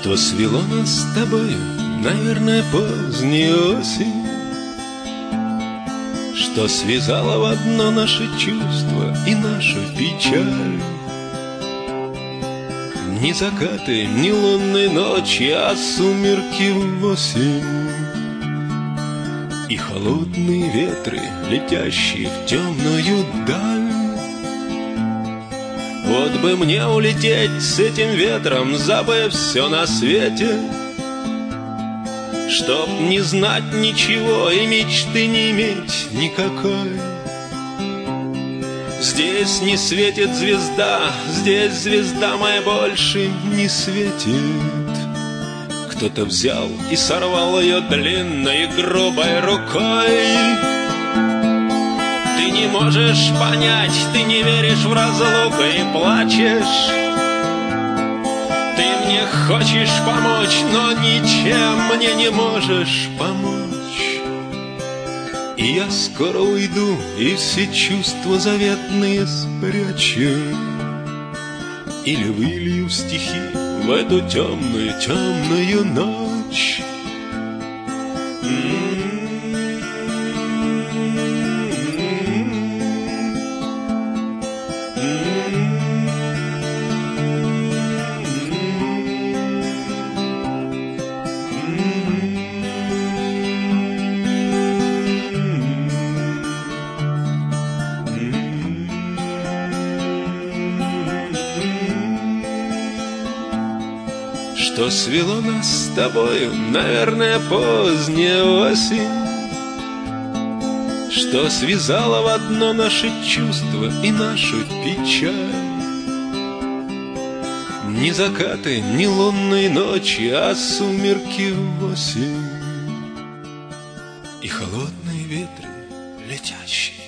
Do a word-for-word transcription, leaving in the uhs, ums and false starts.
Что свело нас с тобою, наверное, поздняя осень, что связало в одно наши чувства и нашу печаль. Ни закаты, ни лунной ночи, а сумерки в осень и холодные ветры, летящие в темную даль. Вот бы мне улететь с этим ветром, забыв все на свете, чтоб не знать ничего и мечты не иметь никакой. Здесь не светит звезда, здесь звезда моя больше не светит. Кто-то взял и сорвал ее длинной грубой рукой. Ты не можешь понять, ты не веришь в разлуку и плачешь. Ты мне хочешь помочь, но ничем мне не можешь помочь. И я скоро уйду, и все чувства заветные спрячу, или вылью в стихи в эту темную, темную ночь. Что свело нас с тобою, наверное, поздняя осень, что связало в одно наши чувства и нашу печаль. Ни закаты, ни лунной ночи, а сумерки в осень и холодные ветры, летящие